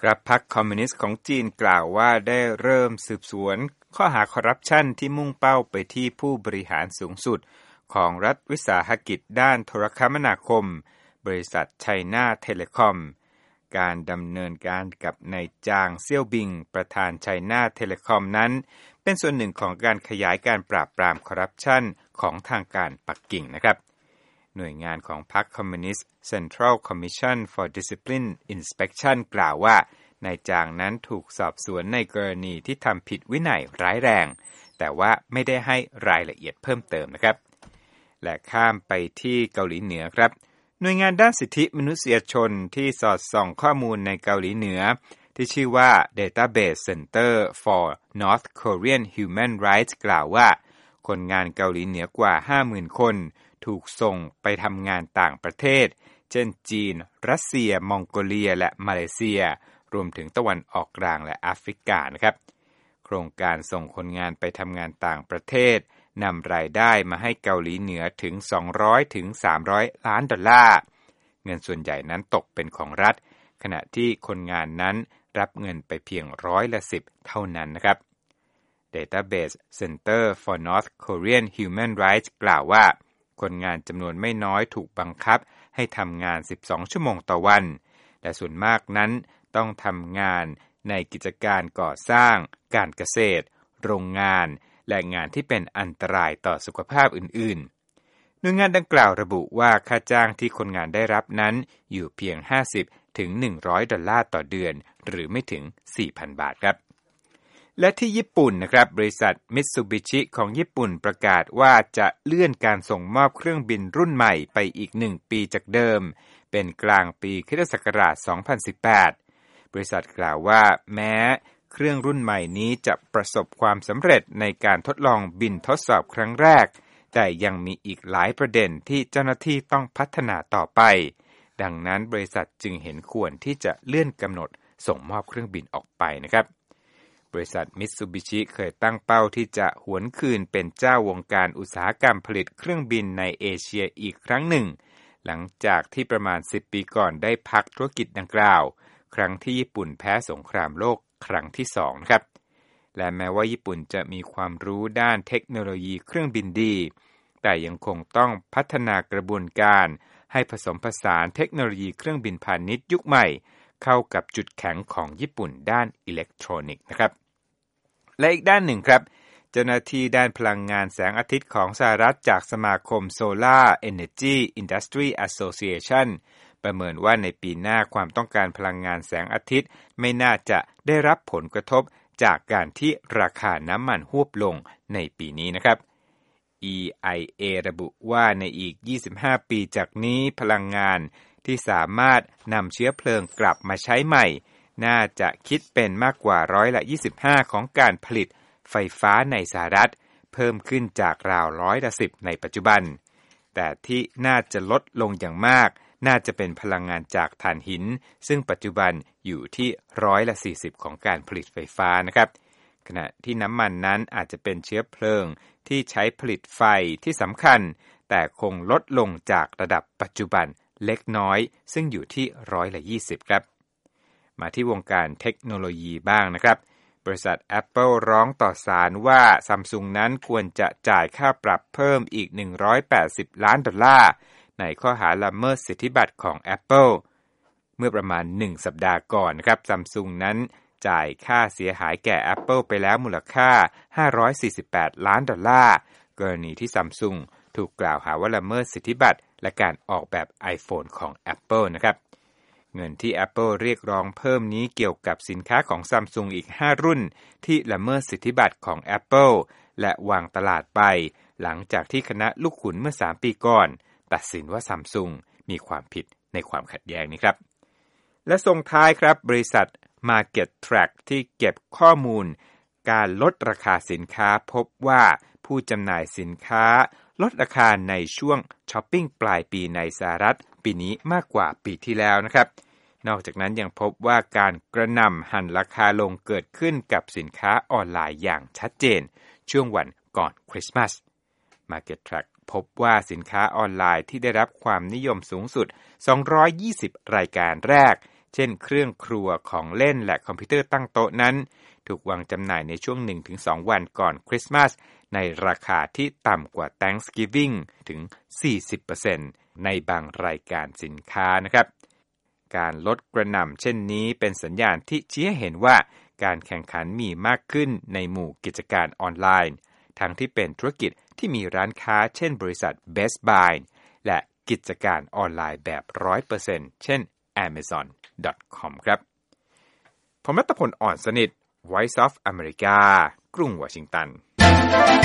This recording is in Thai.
ครับพรรคคอมมิวนิสต์ของจีนกล่าวว่าได้เริ่มสืบสวนข้อหาคอร์รัปชันที่มุ่งเป้าไปที่ผู้บริหารสูงสุดของรัฐวิสาหกิจด้านโทรคมนาคมบริษัทไชน่าเทเลคอมการดำเนินการกับนายจางเซี่ยวบิงประธานไชน่าเทเลคอมนั้นเป็นส่วนหนึ่งของการขยายการปราบปรามคอร์รัปชันของทางการปักกิ่งนะครับหน่วยงานของพรรคคอมมิวนิสต์ Central Commission for Discipline Inspection กล่าวว่านายจางนั้นถูกสอบสวนในกรณีที่ทำผิดวินัยร้ายแรงแต่ว่าไม่ได้ให้รายละเอียดเพิ่มเติมนะครับและข้ามไปที่เกาหลีเหนือครับหน่วยงานด้านสิทธิมนุษยชนที่สอดส่องข้อมูลในเกาหลีเหนือที่ชื่อว่า Database Center for North Korean Human Rights กล่าวว่าคนงานเกาหลีเหนือกว่า 50,000 คนถูกส่งไปทำงานต่างประเทศเช่นจีนรัสเซียมองโกเลียและมาเลเซียรวมถึงตะวันออกกลางและแอฟริกานะครับโครงการส่งคนงานไปทำงานต่างประเทศนำรายได้มาให้เกาหลีเหนือถึง200ถึง300ล้านดอลลาร์เงินส่วนใหญ่นั้นตกเป็นของรัฐขณะที่คนงานนั้นรับเงินไปเพียง10%เท่านั้นนะครับ Database Center for North Korean Human Rights กล่าวว่าคนงานจำนวนไม่น้อยถูกบังคับให้ทำงาน12ชั่วโมงต่อวันแต่ส่วนมากนั้นต้องทำงานในกิจการก่อสร้างการเกษตรโรงงานและงานที่เป็นอันตรายต่อสุขภาพอื่นๆหน่วยงานดังกล่าวระบุว่าค่าจ้างที่คนงานได้รับนั้นอยู่เพียง50ถึง100ดอลลาร์ต่อเดือนหรือไม่ถึง 4,000 บาทครับและที่ญี่ปุ่นนะครับบริษัทมิตซูบิชิของญี่ปุ่นประกาศว่าจะเลื่อนการส่งมอบเครื่องบินรุ่นใหม่ไปอีก1ปีจากเดิมเป็นกลางปีค.ศ. 2018บริษัทกล่าวว่าแม้เครื่องรุ่นใหม่นี้จะประสบความสำเร็จในการทดลองบินทดสอบครั้งแรกแต่ยังมีอีกหลายประเด็นที่เจ้าหน้าที่ต้องพัฒนาต่อไปดังนั้นบริษัทจึงเห็นควรที่จะเลื่อนกำหนดส่งมอบเครื่องบินออกไปนะครับบริษัทมิตซูบิชิเคยตั้งเป้าที่จะหวนคืนเป็นเจ้าวงการอุตสาหกรรมผลิตเครื่องบินในเอเชียอีกครั้งหนึ่งหลังจากที่ประมาณ10ปีก่อนได้พักธุรกิจดังกล่าวครั้งที่ญี่ปุ่นแพ้สงครามโลกครั้งที่2นะครับและแม้ว่าญี่ปุ่นจะมีความรู้ด้านเทคโนโลยีเครื่องบินดีแต่ยังคงต้องพัฒนากระบวนการให้ผสมผสานเทคโนโลยีเครื่องบินพาณิชย์ยุคใหม่เข้ากับจุดแข็งของญี่ปุ่นด้านอิเล็กทรอนิกส์นะครับและอีกด้านหนึ่งครับเจ้าหน้าที่ด้านพลังงานแสงอาทิตย์ของสหรัฐจากสมาคม Solar Energy Industry Association ประเมินว่าในปีหน้าความต้องการพลังงานแสงอาทิตย์ไม่น่าจะได้รับผลกระทบจากการที่ราคาน้ำมันฮวบลงในปีนี้นะครับ EIA ระบุว่าในอีก25ปีจากนี้พลังงานที่สามารถนำเชื้อเพลิงกลับมาใช้ใหม่น่าจะคิดเป็นมากกว่า25%ของการผลิตไฟฟ้าในสหรัฐเพิ่มขึ้นจากราว10%ในปัจจุบันแต่ที่น่าจะลดลงอย่างมากน่าจะเป็นพลังงานจากถ่านหินซึ่งปัจจุบันอยู่ที่40%ของการผลิตไฟฟ้านะครับขณะที่น้ำมันนั้นอาจจะเป็นเชื้อเพลิงที่ใช้ผลิตไฟที่สำคัญแต่คงลดลงจากระดับปัจจุบันเล็กน้อยซึ่งอยู่ที่20%ครับมาที่วงการเทคโนโลยีบ้างนะครับบริษัท Apple ร้องต่อศาลว่า Samsung นั้นควรจะจ่ายค่าปรับเพิ่มอีก180ล้านดอลลาร์ในข้อหาละเมิดสิทธิบัตรของ Apple เมื่อประมาณ1สัปดาห์ก่อนนะครับ Samsung นั้นจ่ายค่าเสียหายแก่ Apple ไปแล้วมูลค่า548ล้านดอลลาร์กรณีที่ Samsung ถูกกล่าวหาว่าละเมิดสิทธิบัตรและการออกแบบ iPhone ของ Apple นะครับเงินที่ Apple เรียกร้องเพิ่มนี้เกี่ยวกับสินค้าของ Samsung อีก5รุ่นที่ละเมิดสิทธิบัตรของ Apple และวางตลาดไปหลังจากที่คณะลูกขุนเมื่อ3ปีก่อนตัดสินว่า Samsung มีความผิดในความขัดแย้งนี้ครับและส่งท้ายครับบริษัท Market Track ที่เก็บข้อมูลการลดราคาสินค้าพบว่าผู้จำหน่ายสินค้าลดราคาในช่วงช้อปปิ้งปลายปีในสหรัฐปีนี้มากกว่าปีที่แล้วนะครับนอกจากนั้นยังพบว่าการกระหน่ำหั่นราคาลงเกิดขึ้นกับสินค้าออนไลน์อย่างชัดเจนช่วงวันก่อนคริสต์มาส Market Track พบว่าสินค้าออนไลน์ที่ได้รับความนิยมสูงสุด220รายการแรกเช่นเครื่องครัวของเล่นและคอมพิวเตอร์ตั้งโต๊ะนั้นถูกวางจำหน่ายในช่วง 1-2 วันก่อนคริสต์มาสในราคาที่ต่ำกว่า Thanksgiving ถึง 40% ในบางรายการสินค้านะครับการลดกระหน่ำเช่นนี้เป็นสัญญาณที่ชี้ให้เห็นว่าการแข่งขันมีมากขึ้นในหมู่กิจการออนไลน์ทั้งที่เป็นธุรกิจที่มีร้านค้าเช่นบริษัท Best Buy และกิจการออนไลน์แบบ 100% เช่น Amazon.com ครับผมรัตพล อ่อนสนิท Voice of America กรุงวอชิงตัน